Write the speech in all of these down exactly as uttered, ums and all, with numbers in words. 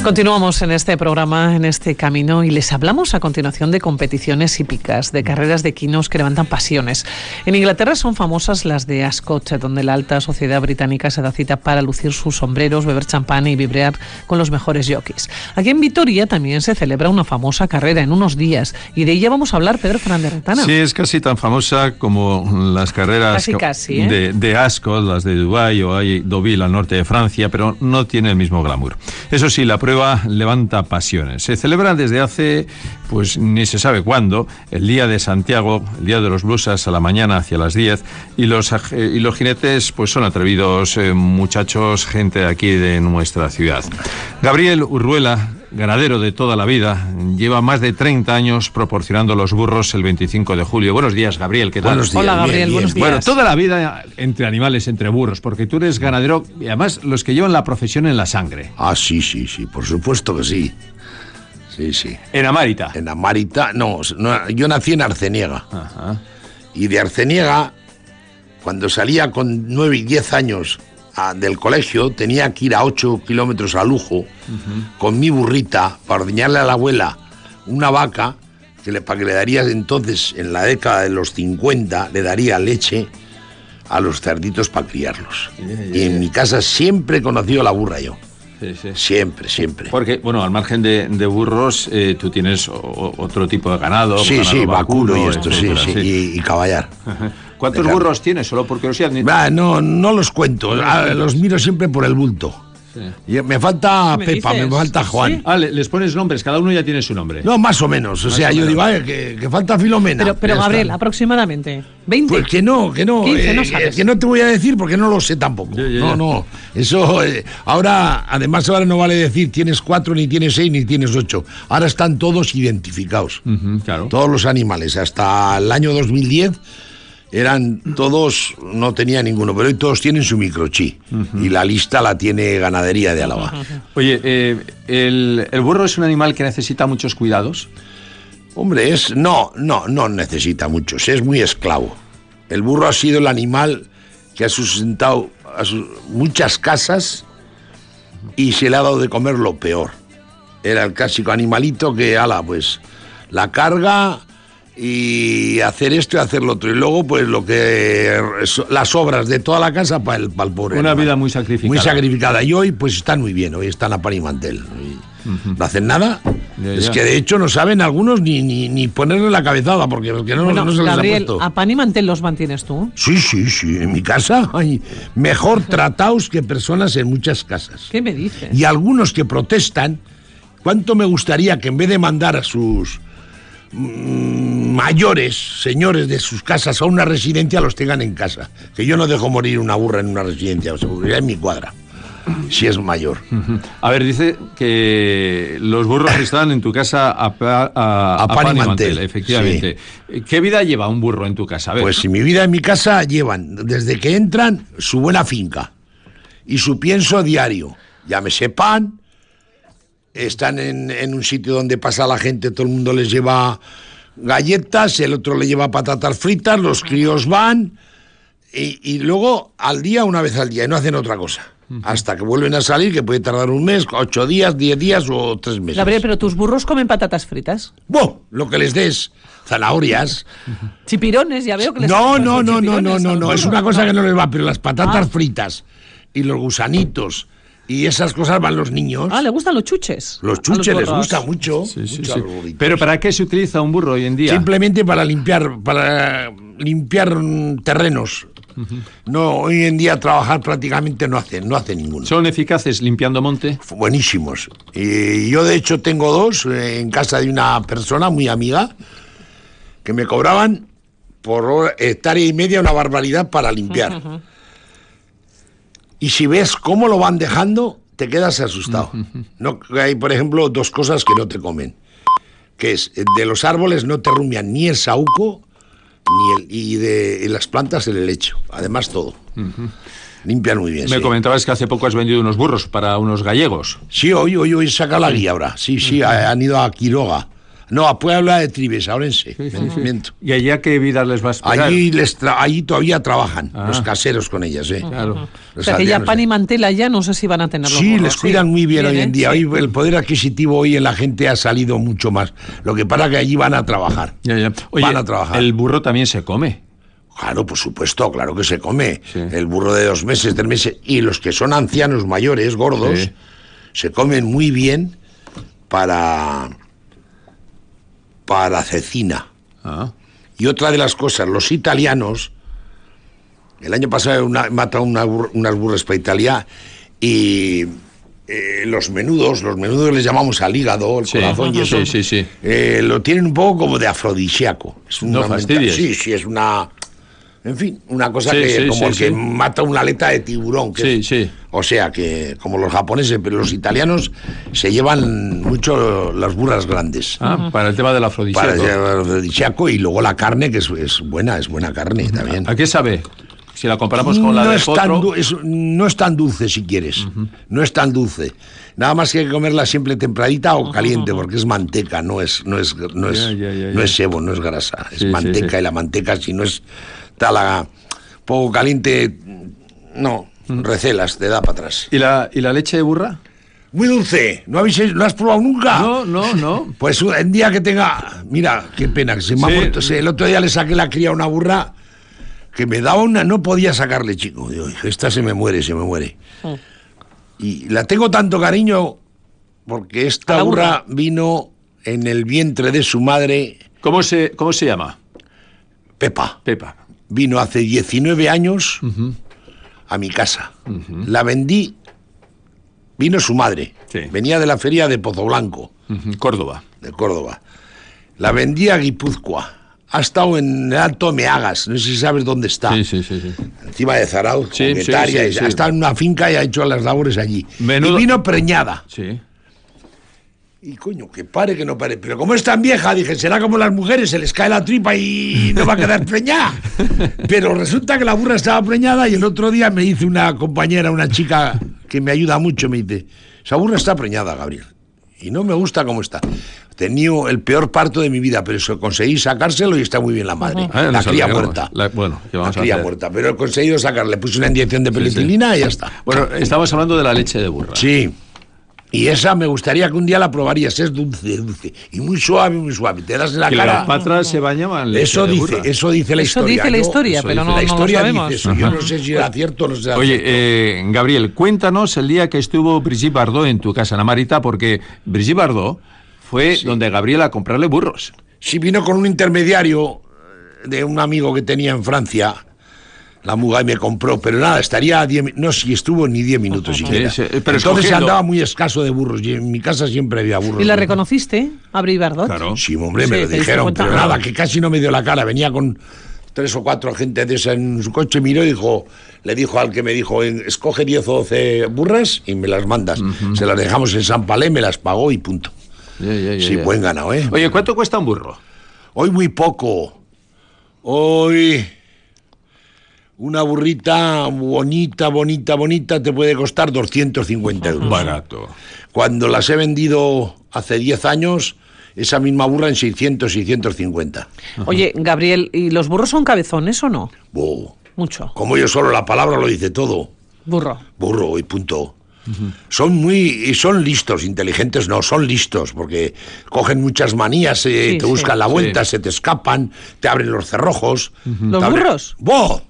Continuamos en este programa, en este camino, y les hablamos a continuación de competiciones hípicas, de carreras de equinos que levantan pasiones. En Inglaterra son famosas las de Ascot, donde la alta sociedad británica se da cita para lucir sus sombreros, beber champán y vibrear con los mejores jockeys. Aquí en Vitoria también se celebra una famosa carrera en unos días, y de ella vamos a hablar, Pedro Fernández Retana. Sí, es casi tan famosa como las carreras casi, casi, ¿eh? de, de Ascot, las de Dubái o hay Deauville al norte de Francia, pero no tiene el mismo glamour. Eso sí, la prueba levanta pasiones. Se celebra desde hace, pues ni se sabe cuándo, el Día de Santiago, el Día de los Blusas, a la mañana hacia las diez, y los, y los jinetes pues son atrevidos eh, muchachos, gente de aquí de nuestra ciudad. Gabriel Urruela, ganadero de toda la vida, lleva más de treinta años proporcionando los burros el veinticinco de julio. Buenos días, Gabriel, ¿qué tal? Buenos días. Hola, Gabriel, bien, bien. buenos días. Bueno, toda la vida entre animales, entre burros, porque tú eres ganadero y además los que llevan la profesión en la sangre. Ah, sí, sí, sí, por supuesto que sí. Sí, sí. En Amárita. En Amárita, no, no, yo nací en Arceniega. Ajá. Y de Arceniega, cuando salía con nueve y diez años a, del colegio, tenía que ir a ocho kilómetros a Lujo, uh-huh, con mi burrita para ordeñarle a la abuela una vaca que le, para que le daría entonces, en la década de los cincuenta, le daría leche a los cerditos para criarlos. Yeah, yeah, y en yeah. mi casa siempre he conocido la burra yo. Sí, sí. Siempre, siempre. Porque, bueno, al margen de, de burros, eh, tú tienes o, otro tipo de ganado. Sí, ganado sí, vacuno, vacuno y esto, etcétera, sí, sí, y, y caballar. Ajá. ¿Cuántos burros tienes? Solo por curiosidad. Ah, no, no los cuento, no ah, los miro siempre por el bulto. Sí. Y me falta ¿Me Pepa, dices? me falta Juan. ¿Sí? Ah, les pones nombres, cada uno ya tiene su nombre. No, más o menos, o más sea, yo menos. digo, ay, que, que falta Filomena. Pero, pero Gabriel, está. aproximadamente, ¿veinte? Pues que no, que no, quince, no eh, que no te voy a decir porque no lo sé tampoco. Ya, ya, no, ya. no, eso, eh, ahora, además ahora no vale decir tienes cuatro, ni tienes seis, ni tienes ocho. Ahora están todos identificados, uh-huh, claro. Todos los animales, hasta el año dos mil diez... eran todos, no tenía ninguno, pero hoy todos tienen su microchip, uh-huh, y la lista la tiene Ganadería de Álava. Oye, eh, el, ¿el burro es un animal que necesita muchos cuidados? Hombre, es no, no, no necesita muchos, es muy esclavo. El burro ha sido el animal que ha sustentado a sus, muchas casas y se le ha dado de comer lo peor. Era el clásico animalito que, ala, pues, la carga y hacer esto y hacer lo otro, y luego pues lo que las obras de toda la casa para el, para el pobre una animal. Vida muy sacrificada muy sacrificada y hoy pues están muy bien, hoy están a pan y mantel y uh-huh. no hacen nada, ya, es ya. que de hecho no saben algunos ni, ni, ni ponerle la cabezada porque, porque no, bueno, no se Gabriel, les ha puesto. ¿A pan y mantel los mantienes tú? Sí, sí, sí, en mi casa hay mejor tratados que personas en muchas casas. ¿Qué me dices? Y algunos que protestan, cuánto me gustaría que en vez de mandar a sus mayores señores de sus casas a una residencia los tengan en casa, que yo no dejo morir una burra en una residencia, seguridad en mi cuadra si es mayor. A ver, dice que los burros están en tu casa a, a, a, a, a pan, pan y mantel, mantel efectivamente. Sí. ¿Qué vida lleva un burro en tu casa? A ver. Pues si mi vida en mi casa llevan desde que entran su buena finca y su pienso diario, llámese pan. Están en, en un sitio donde pasa la gente, todo el mundo les lleva galletas, el otro le lleva patatas fritas, los críos van y, y luego al día, una vez al día, y no hacen otra cosa. Uh-huh. Hasta que vuelven a salir, que puede tardar un mes, ocho días, diez días o tres meses. Gabriel, ¿pero tus burros comen patatas fritas? ¡Buah! Lo que les des, zanahorias. Uh-huh. Chipirones, ya veo que les... No, no, no, no, no, no, no, es una cosa que no les va, pero las patatas ah. fritas y los gusanitos... Y esas cosas van los niños. Ah, ¿le gustan los chuches? Los chuches les gusta mucho. Sí, sí, sí. Pero ¿para qué se utiliza un burro hoy en día? Simplemente para limpiar, para limpiar terrenos. Uh-huh. No, hoy en día trabajar prácticamente no hacen, no hacen ninguno. ¿Son eficaces limpiando monte? Buenísimos. Y yo de hecho tengo dos eh, en casa de una persona muy amiga que me cobraban por hectárea y media una barbaridad para limpiar. Uh-huh. Y si ves cómo lo van dejando, te quedas asustado. Uh-huh. No, hay, por ejemplo, dos cosas que no te comen. Que es, de los árboles no te rumian ni el saúco, ni el, y de y las plantas el helecho. Además, todo. Uh-huh. Limpian muy bien. Me sí. comentabas que hace poco has vendido unos burros para unos gallegos. Sí, hoy, hoy, hoy saca la guía ahora. Sí, sí, uh-huh. han ido a Quiroga. No, a Puebla de Tribes, a Orense. Sí, sí, me- sí. miento. ¿Y allá qué vida les va a esperar? Allí, les tra- allí todavía trabajan Ah. los caseros con ellas, ¿eh? Claro. O Los sea que ya aldeanos, pan ¿eh? y mantela ya no sé si van a tener los Sí, burros, les cuidan muy bien, hoy ¿eh? en día. Sí. Hoy el poder adquisitivo hoy en la gente ha salido mucho más. Lo que pasa es que allí van a trabajar. Ya, ya. Oye, Van a trabajar. el burro también se come. Claro, por supuesto, claro que se come. Sí. El burro de dos meses, tres meses. Y los que son ancianos mayores, gordos, Sí. se comen muy bien para, para cecina. Ah. Y otra de las cosas, los italianos, el año pasado una, mataron una bur- unas burras para Italia y eh, los menudos, los menudos les llamamos al hígado, el Sí. corazón y eso, Sí, sí, sí. eh, lo tienen un poco como de afrodisíaco. Es No una fastidies. Sí, sí, es una... En fin, una cosa Sí, que sí, como sí, el que sí. mata una aleta de tiburón. Que Sí, es- sí. O sea, que como los japoneses, pero los italianos se llevan mucho las burras grandes. Ah, para el tema del afrodisíaco. Para llevar afrodisíaco y luego la carne, que es, es buena, es buena carne también. ¿A qué sabe? Si la comparamos con la no, de es tan, potro... du- es- no es tan dulce si quieres. No es tan dulce. Nada más que hay que comerla siempre templadita o caliente, porque es manteca, no es, no es, no es, Ya, ya, ya, no ya. es sebo, no es grasa. Es Sí, sí, manteca sí. y la manteca, si no es tal poco caliente, no, recelas, te da para atrás. ¿Y la, ¿Y la leche de burra? Muy dulce, ¿no habéis ¿no has probado nunca? No, no, no. Pues un día que tenga, mira, qué pena, que se me Sí. ha muerto. Se- El otro día le saqué la cría a una burra que me daba una, no podía sacarle, chico. Digo, esta se me muere, se me muere. Y la tengo tanto cariño porque ¿A esta la burra burra? vino en el vientre de su madre, ¿Cómo se, cómo se llama? Pepa. Pepa. Vino hace diecinueve años a mi casa. La vendí, vino su madre. Sí. Venía de la feria de Pozo Blanco, Ujú, Córdoba. de Córdoba. La vendí a Guipúzcoa. Ha estado en el Alto Meagas, no sé si sabes dónde está. Sí, sí, sí, sí. Encima de Zarauz, Sí, con sí, Guetaria, sí, y sí. ha estado en una finca y ha hecho las labores allí. Menudo- Y vino preñada. Sí. Y coño, que pare, que no pare. Pero como es tan vieja, dije, será como las mujeres, se les cae la tripa y no va a quedar preñada. Pero resulta que la burra estaba preñada y el otro día me dice una compañera, una chica que me ayuda mucho, me dice, esa burra está preñada, Gabriel. Y no me gusta cómo está. He tenido el peor parto de mi vida, pero eso, conseguí sacárselo y está muy bien la madre. Ah, la nos cría alegramos. muerta. La- bueno, ¿qué vamos la a cría hacer? muerta, pero he conseguido sacarle. Puse una inyección de sí. penicilina y ya está. Bueno, estamos hablando de la leche de burra. Sí. Y esa me gustaría que un día la probarías. Es dulce, dulce. Y muy suave, muy suave. Te das en la Que cara. las patras se bañaban en leche Eso de dice, burra. eso dice la Eso historia. dice la Yo- historia, eso pero dice no, la no lo historia sabemos. dice eso. Yo no sé si era cierto o no será Oye, cierto. eh, Gabriel, cuéntanos el día que estuvo Brigitte Bardot en tu casa, Ana Marita, porque Brigitte Bardot fue donde Gabriel a comprarle burros. Sí, vino con un intermediario de un amigo que tenía en Francia. La muga y me compró, pero nada, estaría a diez mi- no, si estuvo ni diez minutos siquiera. sí, pero Entonces escogiendo- andaba muy escaso de burros y en mi casa siempre había burros. ¿Y la reconociste, Abri Bardot? Claro. Sí, hombre, Sí, me lo te diste dijeron, cuenta. pero nada, que casi no me dio la cara. Venía con tres o cuatro gente de esa en su coche, miró y dijo, le dijo al que me dijo, "En- escoge diez o doce burras y me las mandas. Se las dejamos en San Palé, me las pagó y punto. Ya, ya, ya, Sí, ya. buen ganado, ¿eh? Oye, ¿cuánto cuesta un burro? Hoy muy poco. Hoy una burrita bonita, bonita, bonita te puede costar doscientos cincuenta euros. Barato. Cuando las he vendido hace diez años, esa misma burra en seiscientos, seiscientos cincuenta. Oye, Gabriel, ¿y los burros son cabezones o no? Wow. Mucho. Como yo solo la palabra lo dice todo. Burro. Burro y punto. Son muy y son listos, inteligentes no, son listos, porque cogen muchas manías, eh, Sí, te sí. buscan la vuelta, Sí. se te escapan, te abren los cerrojos. ¿Los Te abren- burros? ¡Bo!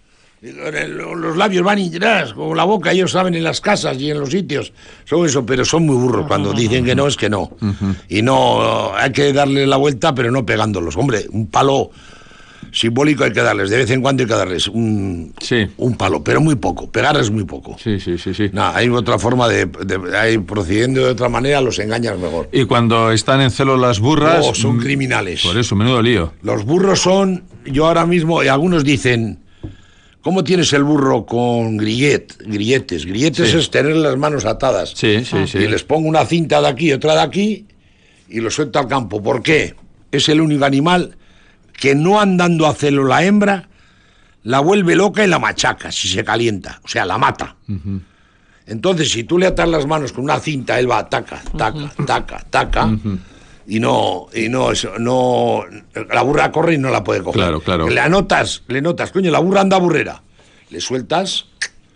Los labios van y llenas, con la boca, ellos saben en las casas y en los sitios. Son eso, pero son muy burros. Cuando dicen que no, es que no. Y no, hay que darle la vuelta, pero no pegándolos. Hombre, un palo simbólico hay que darles, de vez en cuando hay que darles un, Sí. un palo, pero muy poco. Pegar es muy poco. Sí, sí, sí, sí. No, hay otra forma de, de- hay, procediendo de otra manera, los engañas mejor. Y cuando están en celo las burras... Oh, son mm, criminales. Por eso, menudo lío. Los burros son, yo ahora mismo, y algunos dicen, ¿cómo tienes el burro con grillet, grilletes? Grilletes Sí. es tener las manos atadas. Sí, sí, sí. Y les pongo una cinta de aquí, otra de aquí, y los suelto al campo. ¿Por qué? Es el único animal que no andando a celo la hembra, la vuelve loca y la machaca si se calienta, o sea, la mata. Entonces, si tú le atas las manos con una cinta, él va taca, taca, taca, taca, y no, y no, eso, no, la burra corre y no la puede coger. Claro, claro. Le anotas, le notas, coño, la burra anda burrera. Le sueltas,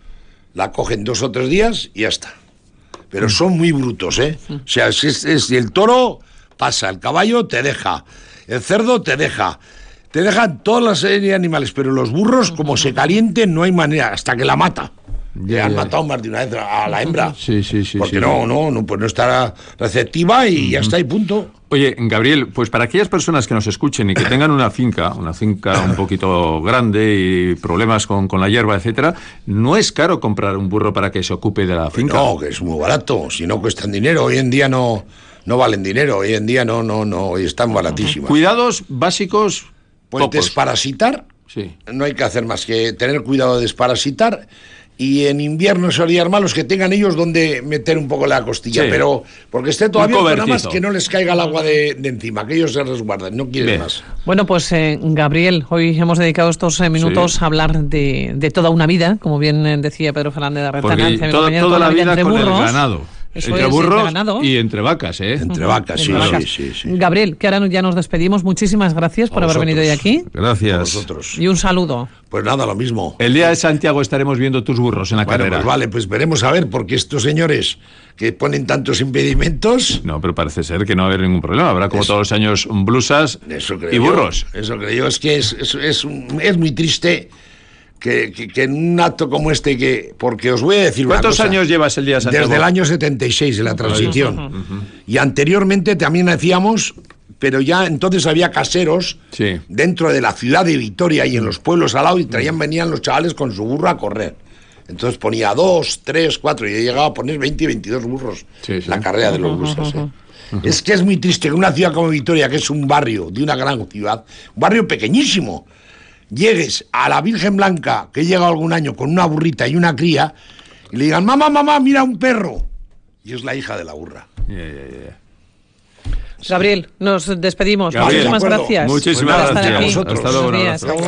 la cogen dos o tres días y ya está. Pero son muy brutos, ¿eh? O sea, si, es, es, si el toro pasa, el caballo te deja, el cerdo te deja, te dejan todas las series de animales, pero los burros, como se calienten, no hay manera, hasta que la mata. Ya, han ya, matado ya. más de una vez a la hembra. Sí, sí, sí. Porque sí, no, sí. no, no, pues no estará receptiva y uh-huh. ya está, y punto. Oye, Gabriel, pues para aquellas personas que nos escuchen y que tengan una finca, una finca un poquito grande y problemas con, con la hierba, etcétera, ¿no es caro comprar un burro para que se ocupe de la finca? No, que es muy barato, si no cuestan dinero. Hoy en día no, no valen dinero, hoy en día no, no, no, están baratísimas. Cuidados básicos, pues pocos. Desparasitar, sí. No hay que hacer más que tener cuidado de desparasitar. Y en invierno solían malos que tengan ellos donde meter un poco la costilla, sí. Pero porque esté todavía nada más que no les caiga el agua de, de encima, que ellos se resguarden, no quieren Bien. más. Bueno, pues eh, Gabriel, hoy hemos dedicado estos eh, minutos sí. a hablar de, de toda una vida, como bien eh, decía Pedro Fernández de Retana, toda, toda, toda la vida, vida con burros. El ganado. Eso entre es, burros entre y entre vacas, ¿eh? Entre vacas, sí, entre sí, vacas. sí, sí. Gabriel, que ahora ya nos despedimos. Muchísimas gracias por haber venido hoy aquí. Gracias. A vosotros. Y un saludo. Pues nada, lo mismo. El día de Santiago estaremos viendo tus burros en la bueno, carrera. Pues vale, pues veremos a ver, porque estos señores que ponen tantos impedimentos... No, pero parece ser que no va a haber ningún problema. Habrá como eso, todos los años blusas y burros. Yo, eso creo yo. Es que es, es, es, es muy triste... Que, que, que en un acto como este, que porque os voy a decir una cosa. ¿Cuántos años llevas el día de Santiago? Desde el año setenta y seis, de la transición. Uh-huh. Uh-huh. Y anteriormente también hacíamos, pero ya entonces había caseros sí. dentro de la ciudad de Vitoria y en los pueblos al lado, y traían, venían los chavales con su burro a correr. Entonces ponía dos, tres, cuatro, y he llegado a poner veinte y veintidós burros sí, sí. la carrera de los blusas. Uh-huh. ¿eh? Uh-huh. Es que es muy triste que una ciudad como Vitoria, que es un barrio de una gran ciudad, un barrio pequeñísimo, llegues a la Virgen Blanca, que llega algún año con una burrita y una cría, y le digan, mamá, mamá, mira un perro. Y es la hija de la burra. Yeah, yeah, yeah. Gabriel, nos despedimos. Gabriel, muchísimas gracias. Muchísimas pues gracias. Hasta luego.